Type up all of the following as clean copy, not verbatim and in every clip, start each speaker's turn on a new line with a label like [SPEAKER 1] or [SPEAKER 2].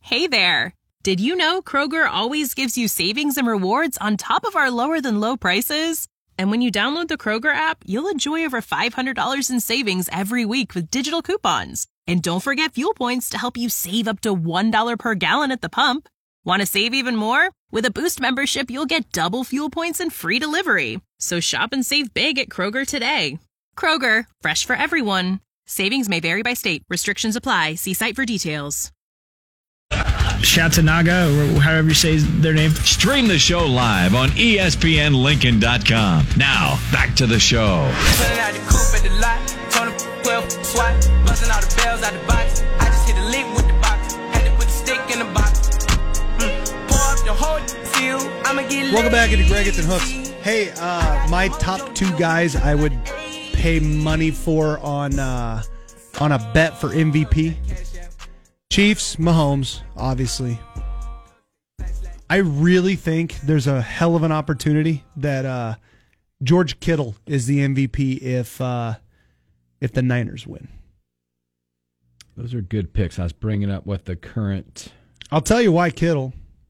[SPEAKER 1] Hey there! Did you know Kroger always gives you savings and rewards on top of our lower-than-low prices? And when you download the Kroger app, you'll enjoy over $500 in savings every week with digital coupons. And don't forget fuel points to help you save up to $1 per gallon at the pump. Want to save even more? With a Boost membership, you'll get double fuel points and free delivery. So shop and save big at Kroger today. Kroger, fresh for everyone. Savings may vary by state. Restrictions apply. See site for details.
[SPEAKER 2] Chattanooga, or however you say their name.
[SPEAKER 3] Stream the show live on ESPNLincoln.com. Now, back to the show.
[SPEAKER 4] Pulling out the coupe at the lot, 12 SWAT, busting all the bells out the box. I just hit a lick with the box, had to put the stick in the box. Pour up the whole field, I'ma get
[SPEAKER 5] Welcome back into Greg and Hooks. Hey, my top two guys I would pay money for on a bet for MVP. Chiefs, Mahomes, obviously. I really think there's a hell of an opportunity that George Kittle is the MVP if the Niners win.
[SPEAKER 6] Those are good picks. I was bringing up what the current...
[SPEAKER 5] I'll tell you why Kittle.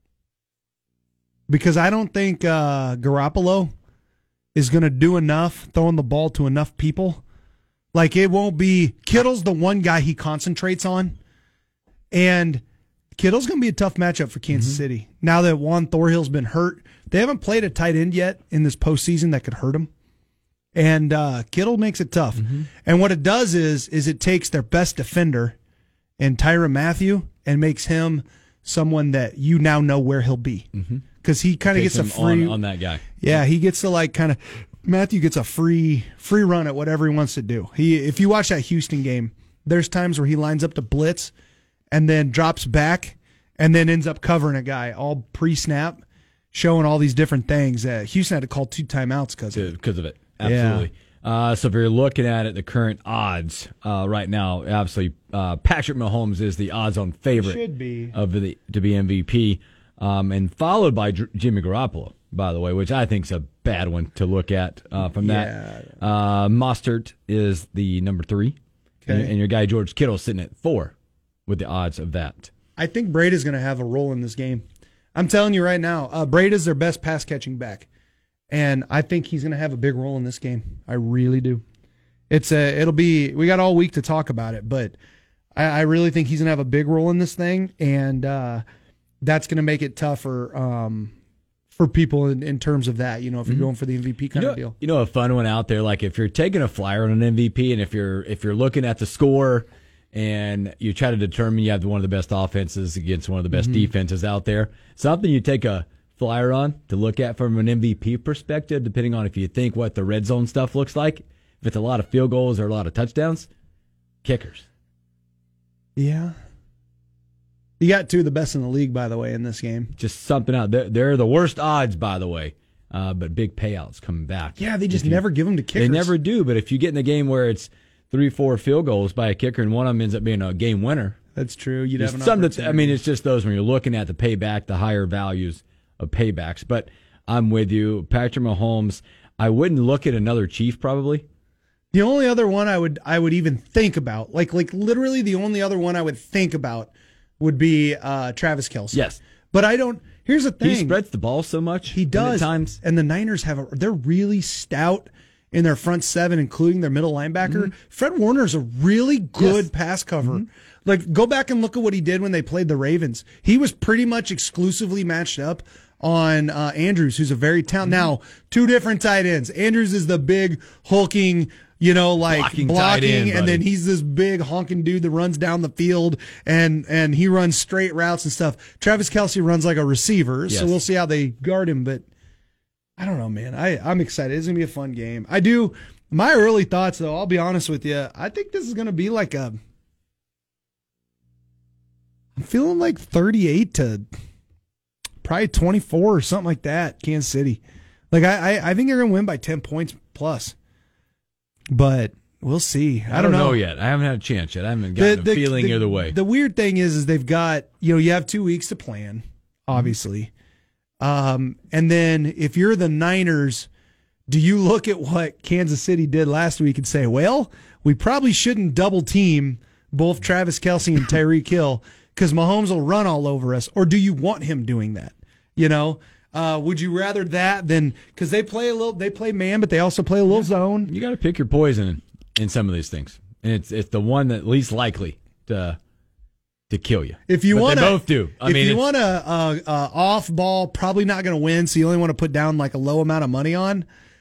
[SPEAKER 5] Because I don't think Garoppolo is going to do enough throwing the ball to enough people. Like, it won't be... Kittle's the one guy he concentrates on. And Kittle's going to be a tough matchup for Kansas City. Now that Juan Thorhill's been hurt, they haven't played a tight end yet in this postseason that could hurt him. And Kittle makes it tough. And what it does is it takes their best defender and Tyrann Mathieu and makes him someone that you now know where he'll be. Because he kind of gets a free...
[SPEAKER 6] on that guy.
[SPEAKER 5] Yeah, he gets to Mathieu gets a free run at whatever he wants to do. If you watch that Houston game, there's times where he lines up to blitz and then drops back and then ends up covering a guy all pre-snap, showing all these different things. Houston had to call 2 timeouts because
[SPEAKER 6] of it. Absolutely. Yeah. So if you're looking at it, the current odds right now, obviously Patrick Mahomes is the odds-on favorite
[SPEAKER 5] Should be.
[SPEAKER 6] to be MVP, and followed by Jimmy Garoppolo, by the way, which I think is a bad one to look at from that. Mostert is the number 3, and your guy George Kittle sitting at 4. With the odds of that.
[SPEAKER 5] I think Breda's going to have a role in this game. I'm telling you right now, Breda's their best pass-catching back. And I think he's going to have a big role in this game. I really do. We got all week to talk about it, but I really think he's going to have a big role in this thing, and that's going to make it tougher for people in terms of that, if you're going for the MVP kind of deal.
[SPEAKER 6] A fun one out there, like if you're taking a flyer on an MVP and if you're looking at the score and you try to determine you have one of the best offenses against one of the best defenses out there, something you take a flyer on to look at from an MVP perspective, depending on if you think what the red zone stuff looks like, if it's a lot of field goals or a lot of touchdowns, kickers.
[SPEAKER 5] Yeah. You got 2 of the best in the league, by the way, in this game.
[SPEAKER 6] Just something out. They're the worst odds, by the way, but big payouts coming back.
[SPEAKER 5] Yeah, they just never give them to kickers.
[SPEAKER 6] They never do, but if you get in a game where it's 3-4 field goals by a kicker, and one of them ends up being a game winner.
[SPEAKER 5] That's true. You'd have an
[SPEAKER 6] opportunity. It's just those when you're looking at the payback, the higher values of paybacks. But I'm with you. Patrick Mahomes, I wouldn't look at another Chief probably.
[SPEAKER 5] The only other one I would even think about, like literally the only other one I would think about would be Travis Kelce.
[SPEAKER 6] Yes.
[SPEAKER 5] But I don't. Here's the thing.
[SPEAKER 6] He spreads the ball so much.
[SPEAKER 5] He does.
[SPEAKER 6] At times.
[SPEAKER 5] And the Niners they're really stout in their front 7, including their middle linebacker. Fred Warner's a really good pass cover. Like, go back and look at what he did when they played the Ravens. He was pretty much exclusively matched up on Andrews, who's a very talented. Now, 2 different tight ends. Andrews is the big, hulking, blocking and then he's this big honking dude that runs down the field and he runs straight routes and stuff. Travis Kelce runs like a receiver, so we'll see how they guard him, but I don't know, man. I'm excited. It's going to be a fun game. I do. My early thoughts, though, I'll be honest with you, I think this is going to be like I'm feeling like 38 to probably 24 or something like that, Kansas City. Like, I think they're going to win by 10 points plus. But we'll see. I don't know
[SPEAKER 6] yet. I haven't had a chance yet. I haven't gotten a feeling either way.
[SPEAKER 5] The weird thing is they've got, you have 2 weeks to plan, obviously. And then if you're the Niners, do you look at what Kansas City did last week and say, well, we probably shouldn't double team both Travis Kelce and Tyreek Hill because Mahomes will run all over us, or do you want him doing that? You know, would you rather that than because they play man, but they also play a little zone.
[SPEAKER 6] You got to pick your poison in some of these things, and it's the one that least likely to kill you.
[SPEAKER 5] If you want,
[SPEAKER 6] they both do.
[SPEAKER 5] If you want a off ball, probably not going to win, so you only want to put down like a low amount of money on.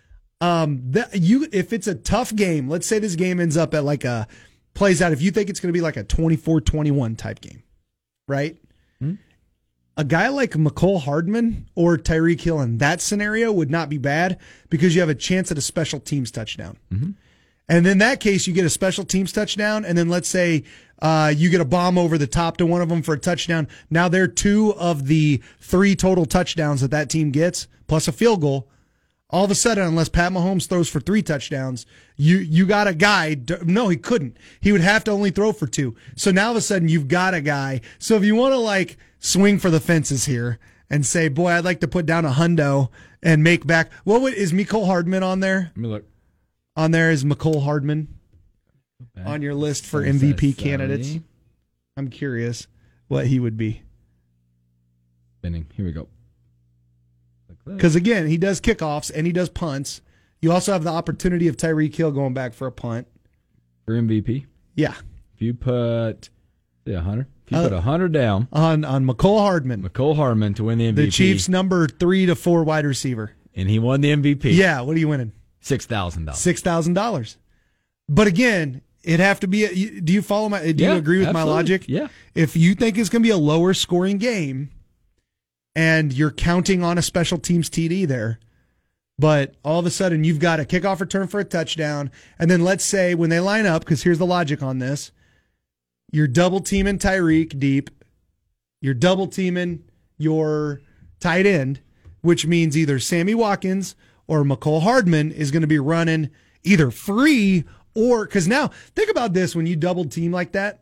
[SPEAKER 5] If it's a tough game, let's say this game ends up at like plays out. If you think it's going to be like a 24-21 type game, right? Mm-hmm. A guy like Mecole Hardman or Tyreek Hill in that scenario would not be bad because you have a chance at a special teams touchdown. Mm-hmm. And in that case, you get a special teams touchdown, and then let's say you get a bomb over the top to one of them for a touchdown. Now they're 2 of the 3 total touchdowns that team gets, plus a field goal. All of a sudden, unless Pat Mahomes throws for 3 touchdowns, you got a guy. No, he couldn't. He would have to only throw for 2. So now all of a sudden, you've got a guy. So if you want to like swing for the fences here and say, boy, I'd like to put down a hundo and make back. Is Mecole Hardman on there?
[SPEAKER 6] Let me look.
[SPEAKER 5] On there is Mecole Hardman on your list for MVP candidates. I'm curious what he would be.
[SPEAKER 6] Spinning. Here we go.
[SPEAKER 5] Because, again, he does kickoffs and he does punts. You also have the opportunity of Tyreek Hill going back for a punt.
[SPEAKER 6] For MVP?
[SPEAKER 5] Yeah.
[SPEAKER 6] If you put 100? If you put 100 down.
[SPEAKER 5] On Mecole Hardman.
[SPEAKER 6] Mecole Hardman to win the MVP.
[SPEAKER 5] The Chiefs' number 3 to 4 wide receiver.
[SPEAKER 6] And he won the MVP.
[SPEAKER 5] Yeah, what are you winning?
[SPEAKER 6] $6,000.
[SPEAKER 5] $6,000. But, again, it'd have to be do you follow my do you agree with
[SPEAKER 6] absolutely.
[SPEAKER 5] My logic?
[SPEAKER 6] Yeah.
[SPEAKER 5] If you think it's going to be a lower scoring game, and you're counting on a special teams TD there, but all of a sudden you've got a kickoff return for a touchdown, and then let's say when they line up, because here's the logic on this, you're double teaming Tyreek deep, you're double teaming your tight end, which means either Sammy Watkins or Mecole Hardman is going to be running either free or because now think about this: when you double team like that,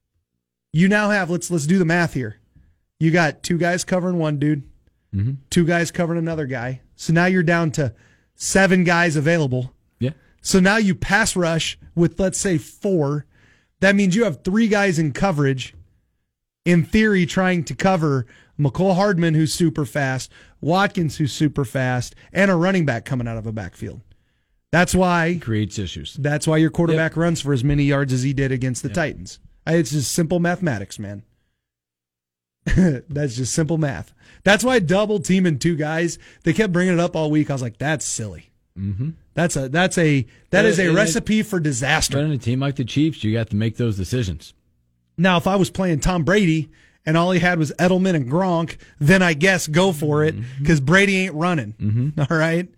[SPEAKER 5] you now have let's do the math here. You got 2 guys covering one dude, 2 guys covering another guy. So now you're down to 7 guys available.
[SPEAKER 6] Yeah.
[SPEAKER 5] So now you pass rush with, let's say, 4. That means you have 3 guys in coverage, in theory, trying to cover Mecole Hardman, who's super fast, Watkins, who's super fast, and a running back coming out of a backfield. That's why
[SPEAKER 6] it creates issues.
[SPEAKER 5] That's why your quarterback runs for as many yards as he did against the Titans. It's just simple mathematics, man. That's just simple math. That's why double teaming 2 guys. They kept bringing it up all week. I was like, that's silly. Mm-hmm. That is a recipe for disaster.
[SPEAKER 6] But in a team like the Chiefs, you got to make those decisions.
[SPEAKER 5] Now, if I was playing Tom Brady and all he had was Edelman and Gronk, then I guess go for it because Brady ain't running. Mm-hmm. All right.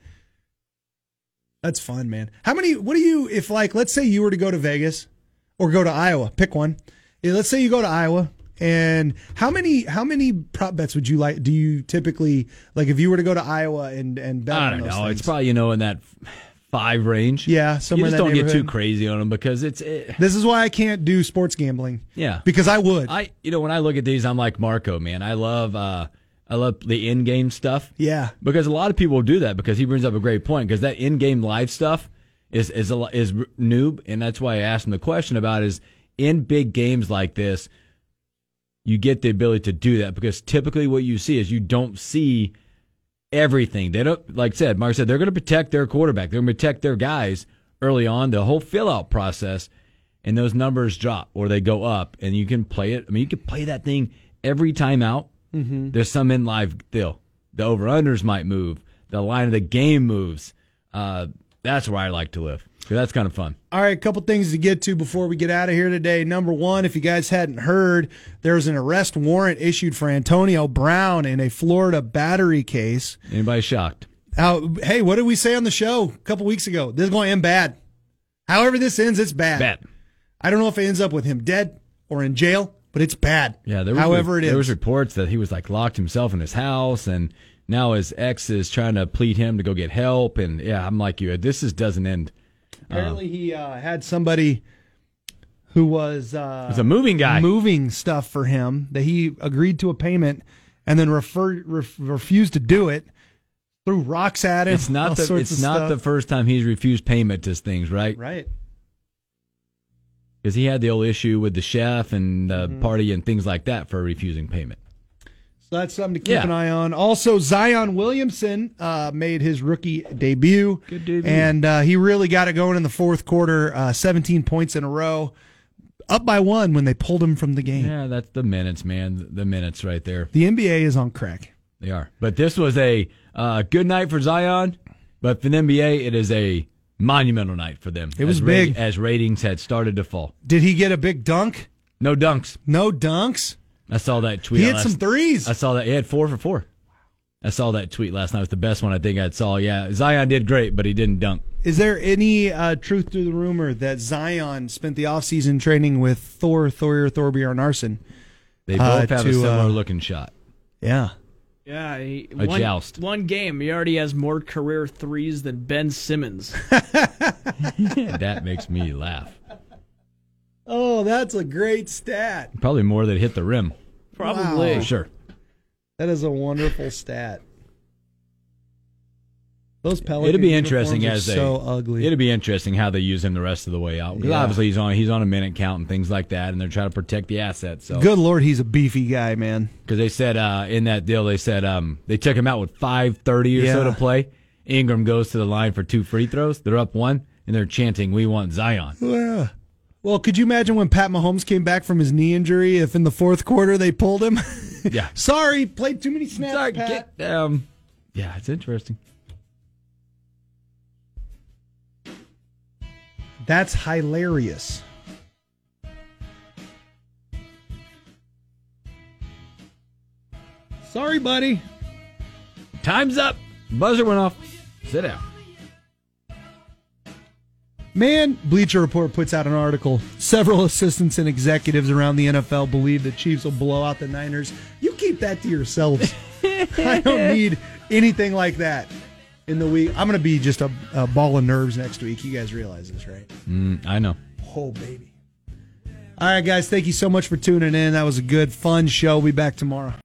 [SPEAKER 5] That's fun, man. If let's say you were to go to Vegas or go to Iowa, pick one. Let's say you go to Iowa. And how many prop bets would you like? Do you typically like if you were to go to Iowa and bet?
[SPEAKER 6] I don't know. It's probably in that 5 range.
[SPEAKER 5] Yeah, somewhere.
[SPEAKER 6] You just
[SPEAKER 5] in that
[SPEAKER 6] don't get
[SPEAKER 5] neighborhood.
[SPEAKER 6] too crazy on them because This
[SPEAKER 5] is why I can't do sports gambling.
[SPEAKER 6] Yeah,
[SPEAKER 5] because I would.
[SPEAKER 6] When I look at these, I'm like Marco, man. I love the in-game stuff.
[SPEAKER 5] Yeah,
[SPEAKER 6] because a lot of people do that because he brings up a great point because that in-game live stuff is noob, and that's why I asked him the question about is in big games like this. You get the ability to do that because typically what you see is you don't see everything. They don't, like said, Mark said, they're going to protect their quarterback. They're going to protect their guys early on, the whole fill-out process, and those numbers drop or they go up, and you can play it. I mean, you can play that thing every time out. Mm-hmm. There's some in live deal. The over-unders might move. The line of the game moves. That's where I like to live. That's kind of fun.
[SPEAKER 5] All right, a couple things to get to before we get out of here today. Number one, if you guys hadn't heard, there was an arrest warrant issued for Antonio Brown in a Florida battery case.
[SPEAKER 6] Anybody shocked?
[SPEAKER 5] Hey, what did we say on the show a couple weeks ago? This is going to end bad. However this ends, it's bad.
[SPEAKER 6] Bad.
[SPEAKER 5] I don't know if it ends up with him dead or in jail, but it's bad.
[SPEAKER 6] Yeah, there was reports that he was locked himself in his house, and now his ex is trying to plead him to go get help. And yeah, I'm like you. This doesn't end.
[SPEAKER 5] Apparently, he had somebody who was
[SPEAKER 6] a moving guy,
[SPEAKER 5] moving stuff for him that he agreed to a payment and then refused to do it. Threw rocks at him.
[SPEAKER 6] It's not the first time he's refused payment to things, right?
[SPEAKER 5] Right.
[SPEAKER 6] because he had the old issue with the chef and the party and things like that for refusing payment.
[SPEAKER 5] So that's something to keep an eye on. Also, Zion Williamson made his rookie debut.
[SPEAKER 6] Good debut.
[SPEAKER 5] And he really got it going in the fourth quarter, 17 points in a row. Up by 1 when they pulled him from the game.
[SPEAKER 6] Yeah, that's the minutes, man. The minutes right there.
[SPEAKER 5] The NBA is on crack.
[SPEAKER 6] They are. But this was a good night for Zion. But for the NBA, it is a monumental night for them.
[SPEAKER 5] It was big.
[SPEAKER 6] As ratings had started to fall.
[SPEAKER 5] Did he get a big dunk?
[SPEAKER 6] No dunks.
[SPEAKER 5] No dunks?
[SPEAKER 6] I saw that tweet.
[SPEAKER 5] He hit some threes.
[SPEAKER 6] I saw that. He had 4 for 4. I saw that tweet last night. It was the best one I think I saw. Yeah, Zion did great, but he didn't dunk.
[SPEAKER 5] Is there any truth to the rumor that Zion spent the offseason training with Thorbjorn Arnarsson?
[SPEAKER 6] They both have a similar-looking shot.
[SPEAKER 5] Yeah.
[SPEAKER 7] Yeah,
[SPEAKER 6] joust.
[SPEAKER 7] One game, he already has more career threes than Ben Simmons.
[SPEAKER 6] That makes me laugh.
[SPEAKER 5] Oh, that's a great stat.
[SPEAKER 6] Probably more that hit the rim.
[SPEAKER 7] Probably.
[SPEAKER 6] For sure.
[SPEAKER 5] That is a wonderful stat. Those Pelican
[SPEAKER 6] It'll be interesting
[SPEAKER 5] uniforms are so ugly.
[SPEAKER 6] It'll be interesting how they use him the rest of the way out. Because obviously he's on a minute count and things like that, and they're trying to protect the assets. So.
[SPEAKER 5] Good Lord, he's a beefy guy, man.
[SPEAKER 6] Because they said in that deal, they said they took him out with 5:30 or so to play. Ingram goes to the line for 2 free throws. They're up 1, and they're chanting, "We want Zion."
[SPEAKER 5] Yeah. Well, could you imagine when Pat Mahomes came back from his knee injury, if in the fourth quarter they pulled him?
[SPEAKER 6] Yeah.
[SPEAKER 5] Sorry, played too many snaps,
[SPEAKER 6] Sorry,
[SPEAKER 5] Pat.
[SPEAKER 6] Yeah, it's interesting.
[SPEAKER 5] That's hilarious. Sorry, buddy.
[SPEAKER 6] Time's up. Buzzer went off. Sit down.
[SPEAKER 5] Man, Bleacher Report puts out an article. Several assistants and executives around the NFL believe the Chiefs will blow out the Niners. You keep that to yourselves. I don't need anything like that in the week. I'm going to be just a ball of nerves next week. You guys realize this, right?
[SPEAKER 6] I know.
[SPEAKER 5] Oh, baby. All right, guys, thank you so much for tuning in. That was a good, fun show. We'll be back tomorrow.